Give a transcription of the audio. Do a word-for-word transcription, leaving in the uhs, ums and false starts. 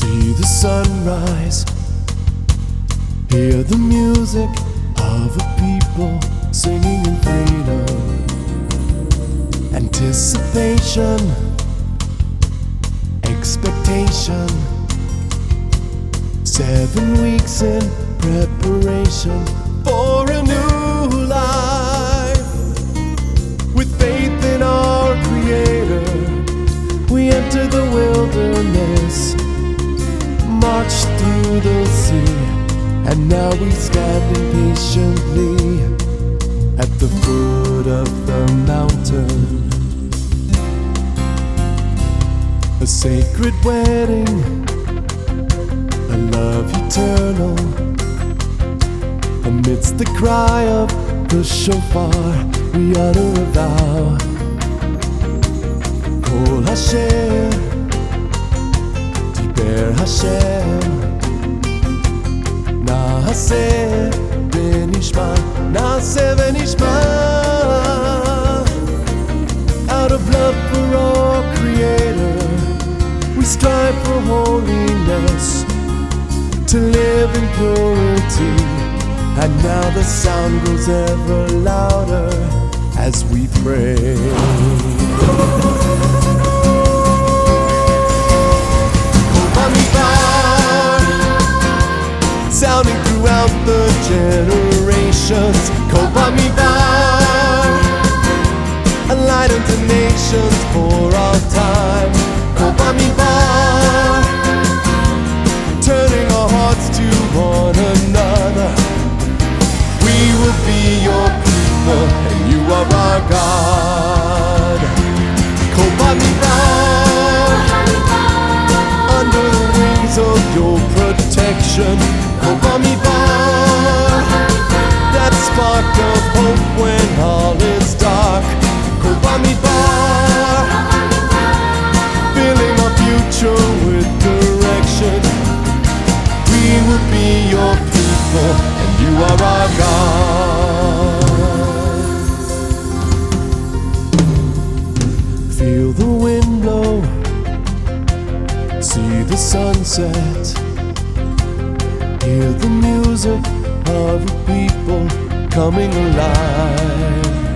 See the sunrise, hear the music of a people singing in freedom. Anticipation, expectation, seven weeks in preparation for a new life. With faith in our Creator, we enter the wilderness, marched through the sea, and now we stand impatiently at the foot of the mountain. A sacred wedding, a love eternal. Amidst the cry of the shofar, we utter a vow. Kol Hashem, Diber Hashem, Na'aseh v'nishma, Na'aseh v'nishma. Out of love for our Creator, we strive for holiness, to live in purity. And now the sound grows ever louder as we pray. Kol Bamidbar, sounding throughout the generations. Kol Bamidbar, a light unto nations for all time. Kol Bamidbar, turning our hearts to one another. We will be your people, and you are our God. Kol Bamidbar, under the wings of your protection. Kol Bamidbar, that spark of hope when all is dark. Kol Bamidbar, filling our future with direction. We will be your people, and you are our God. Feel the wind blow, see the sunset, hear the music of a people coming alive.